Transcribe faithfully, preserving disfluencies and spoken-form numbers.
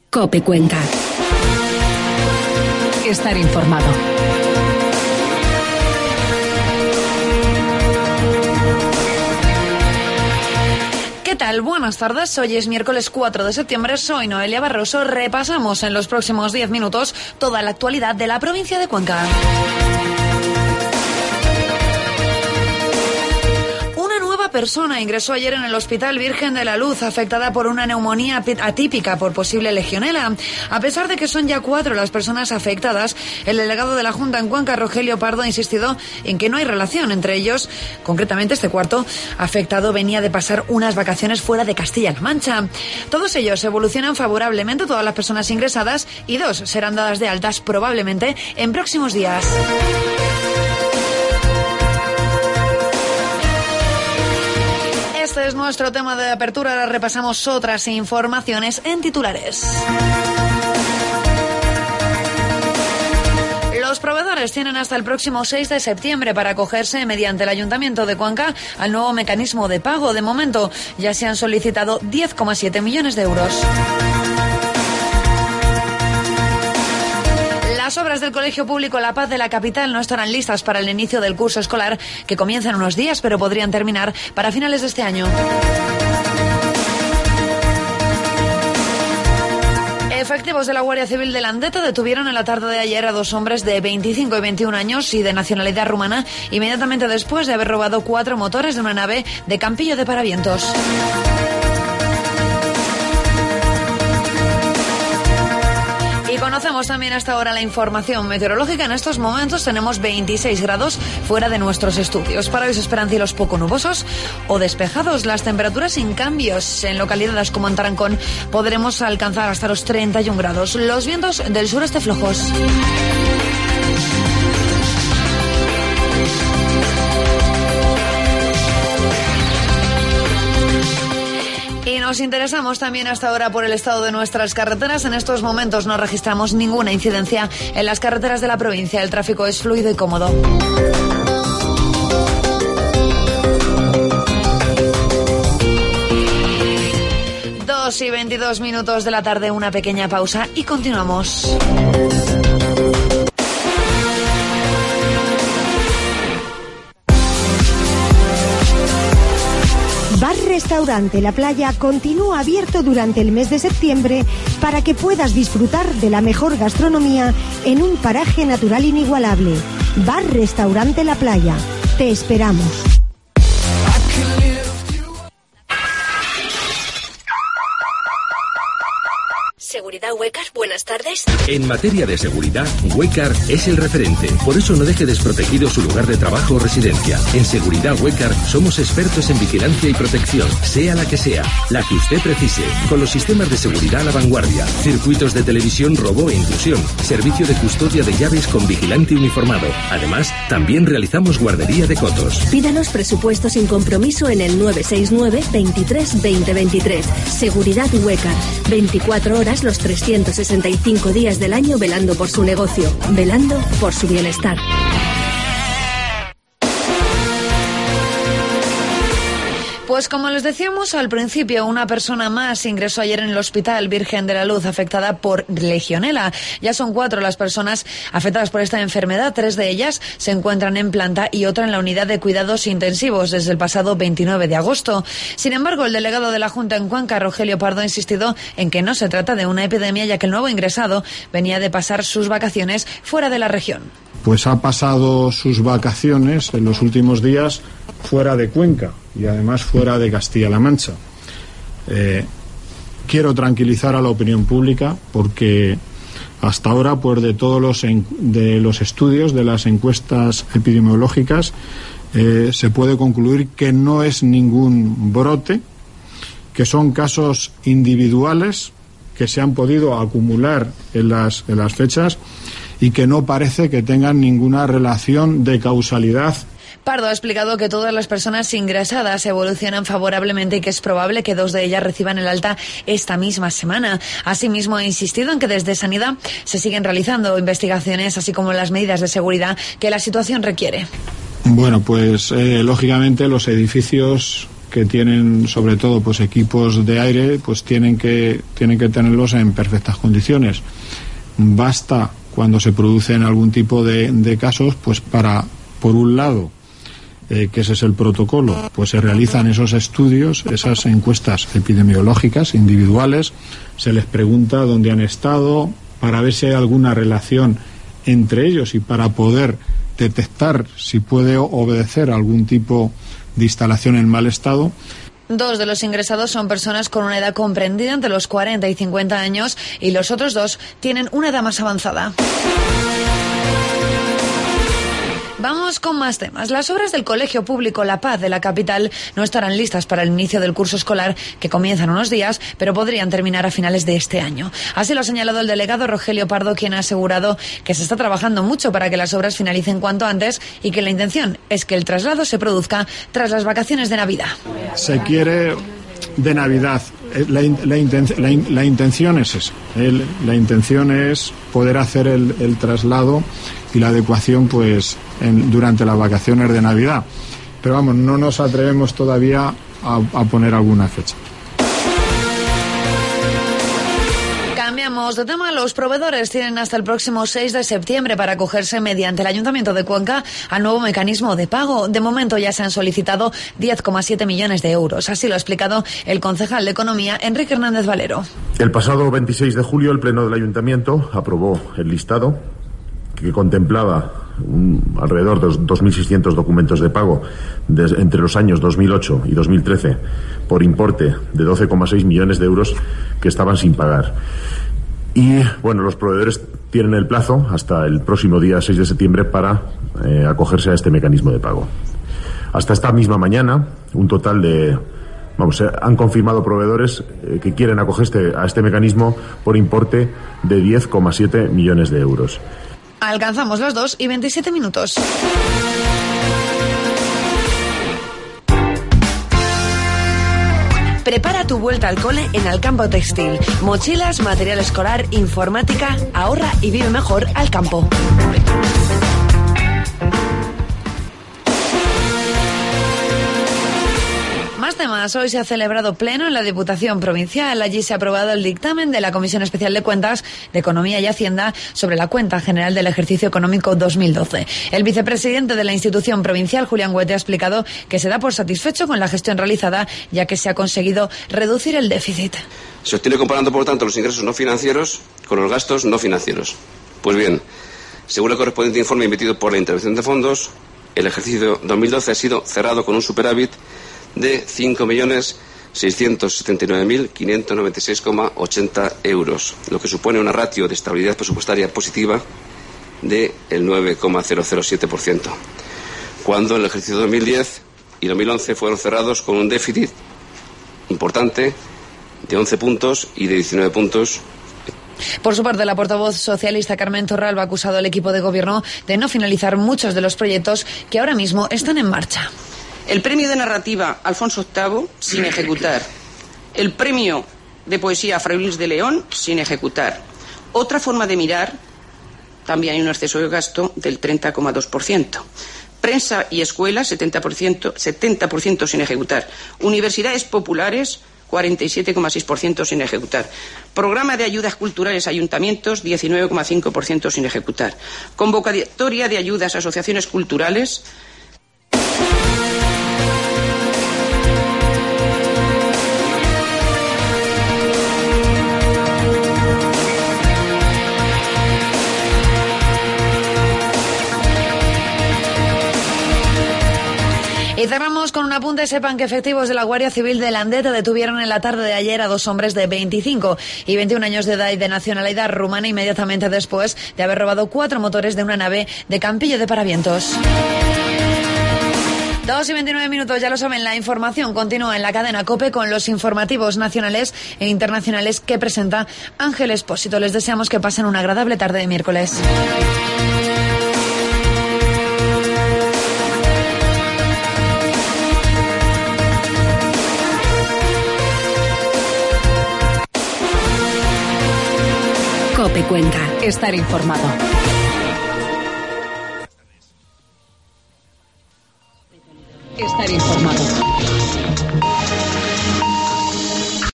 COPE Cuenca. Estar informado. ¿Qué tal? Buenas tardes. Hoy es miércoles cuatro de septiembre. Soy Noelia Barroso. Repasamos en los próximos diez minutos toda la actualidad de la provincia de Cuenca. Persona ingresó ayer en el Hospital Virgen de la Luz afectada por una neumonía atípica por posible legionela. A pesar de que son ya cuatro las personas afectadas, el delegado de la Junta en Cuenca, Rogelio Pardo, ha insistido en que no hay relación entre ellos. Concretamente, este cuarto afectado venía de pasar unas vacaciones fuera de Castilla-La Mancha. Todos ellos evolucionan favorablemente, todas las personas ingresadas, y dos serán dadas de altas probablemente en próximos días. Este es nuestro tema de apertura. Ahora repasamos otras informaciones en titulares. Los proveedores tienen hasta el próximo seis de septiembre para acogerse mediante el Ayuntamiento de Cuenca al nuevo mecanismo de pago. De momento ya se han solicitado diez coma siete millones de euros. Las obras del Colegio Público La Paz de la capital no estarán listas para el inicio del curso escolar, que comienza en unos días, pero podrían terminar para finales de este año. Efectivos de la Guardia Civil de Landeta detuvieron en la tarde de ayer a dos hombres de veinticinco y veintiún años y de nacionalidad rumana, inmediatamente después de haber robado cuatro motores de una nave de Campillo de Paravientos. Conocemos también hasta ahora la información meteorológica. En estos momentos tenemos veintiséis grados fuera de nuestros estudios. Para hoy se esperan cielos poco nubosos o despejados. Las temperaturas sin cambios. En localidades como en Tarancón podremos alcanzar hasta los treinta y un grados. Los vientos del sureste flojos. Y nos interesamos también hasta ahora por el estado de nuestras carreteras. En estos momentos no registramos ninguna incidencia en las carreteras de la provincia. El tráfico es fluido y cómodo. Dos y veintidós minutos de la tarde, una pequeña pausa y continuamos. Bar-Restaurante La Playa continúa abierto durante el mes de septiembre para que puedas disfrutar de la mejor gastronomía en un paraje natural inigualable. Bar-Restaurante La Playa. Te esperamos. Seguridad Huecar, buenas tardes. En materia de seguridad, Huecar es el referente. Por eso no deje desprotegido su lugar de trabajo o residencia. En Seguridad Huecar somos expertos en vigilancia y protección, sea la que sea, la que usted precise, con los sistemas de seguridad a la vanguardia, circuitos de televisión, robo e inclusión, servicio de custodia de llaves con vigilante uniformado. Además, también realizamos guardería de cotos. Pídanos presupuesto sin compromiso en el nueve seis nueve, veintitrés, veinte, veintitrés. Seguridad Huecar, veinticuatro horas los trescientos sesenta y cinco días del año velando por su negocio, velando por su bienestar. Pues como les decíamos al principio, una persona más ingresó ayer en el Hospital Virgen de la Luz afectada por legionela. Ya son cuatro las personas afectadas por esta enfermedad. Tres de ellas se encuentran en planta y otra en la unidad de cuidados intensivos desde el pasado veintinueve de agosto. Sin embargo, el delegado de la Junta en Cuenca, Rogelio Pardo, ha insistido en que no se trata de una epidemia, ya que el nuevo ingresado venía de pasar sus vacaciones fuera de la región. Pues ha pasado sus vacaciones en los últimos días fuera de Cuenca y además fuera de Castilla-La Mancha. Eh, quiero tranquilizar a la opinión pública porque hasta ahora, pues de todos los, en, de los estudios, de las encuestas epidemiológicas, eh, se puede concluir que no es ningún brote, que son casos individuales que se han podido acumular en las, en las fechas y que no parece que tengan ninguna relación de causalidad. Pardo ha explicado que todas las personas ingresadas evolucionan favorablemente y que es probable que dos de ellas reciban el alta esta misma semana. Asimismo, ha insistido en que desde Sanidad se siguen realizando investigaciones, así como las medidas de seguridad que la situación requiere. Bueno, pues eh, lógicamente los edificios que tienen sobre todo pues equipos de aire, pues tienen que tienen que tenerlos en perfectas condiciones. Basta cuando se producen algún tipo de, de casos, pues para, por un lado, eh, que ese es el protocolo, pues se realizan esos estudios, esas encuestas epidemiológicas individuales, se les pregunta dónde han estado, para ver si hay alguna relación entre ellos y para poder detectar si puede obedecer a algún tipo de instalación en mal estado. Dos de los ingresados son personas con una edad comprendida entre los cuarenta y cincuenta años y los otros dos tienen una edad más avanzada. Vamos con más temas. Las obras del Colegio Público La Paz de la capital no estarán listas para el inicio del curso escolar, que comienza en unos días, pero podrían terminar a finales de este año. Así lo ha señalado el delegado Rogelio Pardo, quien ha asegurado que se está trabajando mucho para que las obras finalicen cuanto antes y que la intención es que el traslado se produzca tras las vacaciones de Navidad. Se quiere de Navidad. La, la, intención, la, la intención es esa. El, la intención es poder hacer el, el traslado y la adecuación pues en, durante las vacaciones de Navidad. Pero vamos, no nos atrevemos todavía a, a poner alguna fecha. Cambiamos de tema. Los proveedores tienen hasta el próximo seis de septiembre para acogerse mediante el Ayuntamiento de Cuenca al nuevo mecanismo de pago. De momento ya se han solicitado diez coma siete millones de euros. Así lo ha explicado el concejal de Economía, Enrique Hernández Valero. El pasado veintiséis de julio el Pleno del Ayuntamiento aprobó el listado que contemplaba un, alrededor de dos mil seiscientos documentos de pago de, entre los años dos mil ocho y dos mil trece por importe de doce coma seis millones de euros que estaban sin pagar. Y, bueno, los proveedores tienen el plazo hasta el próximo día seis de septiembre para eh, acogerse a este mecanismo de pago. Hasta esta misma mañana, un total de... Vamos, eh, han confirmado proveedores eh, que quieren acogerse a este mecanismo por importe de diez coma siete millones de euros. Alcanzamos las dos y veintisiete minutos. Prepara tu vuelta al cole en Alcampo Textil. Mochilas, material escolar, informática. Ahorra y vive mejor al campo. Más temas. Hoy se ha celebrado pleno en la Diputación Provincial. Allí se ha aprobado el dictamen de la Comisión Especial de Cuentas de Economía y Hacienda sobre la cuenta general del ejercicio económico dos mil doce. El vicepresidente de la institución provincial, Julián Huete, ha explicado que se da por satisfecho con la gestión realizada, ya que se ha conseguido reducir el déficit. Se obtiene comparando, por lo tanto, los ingresos no financieros con los gastos no financieros. Pues bien, según el correspondiente informe emitido por la Intervención de Fondos, el ejercicio dos mil doce ha sido cerrado con un superávit de cinco millones seiscientos setenta y nueve mil quinientos noventa y seis coma ochenta euros, lo que supone una ratio de estabilidad presupuestaria positiva del nueve coma cero cero siete por ciento, cuando el ejercicio dos mil diez y dos mil once fueron cerrados con un déficit importante de once puntos y de diecinueve puntos. Por su parte, la portavoz socialista Carmen Torralba ha acusado al equipo de gobierno de no finalizar muchos de los proyectos que ahora mismo están en marcha. El premio de narrativa Alfonso octavo, sin ejecutar. El premio de poesía Fray Luis de León, sin ejecutar. Otra forma de mirar, también hay un exceso de gasto del treinta coma dos por ciento. Prensa y escuelas, setenta por ciento, setenta por ciento sin ejecutar. Universidades populares, cuarenta y siete coma seis por ciento sin ejecutar. Programa de ayudas culturales a ayuntamientos, diecinueve coma cinco por ciento sin ejecutar. Convocatoria de ayudas a asociaciones culturales. Y cerramos con un apunte. Sepan que efectivos de la Guardia Civil de Landeta detuvieron en la tarde de ayer a dos hombres de veinticinco y veintiún años de edad y de nacionalidad rumana inmediatamente después de haber robado cuatro motores de una nave de Campillo de Paravientos. Dos y veintinueve minutos, ya lo saben, la información continúa en la cadena COPE con los informativos nacionales e internacionales que presenta Ángel Expósito. Les deseamos que pasen una agradable tarde de miércoles. COPE Cuenca. Estar informado. Estar estar informado.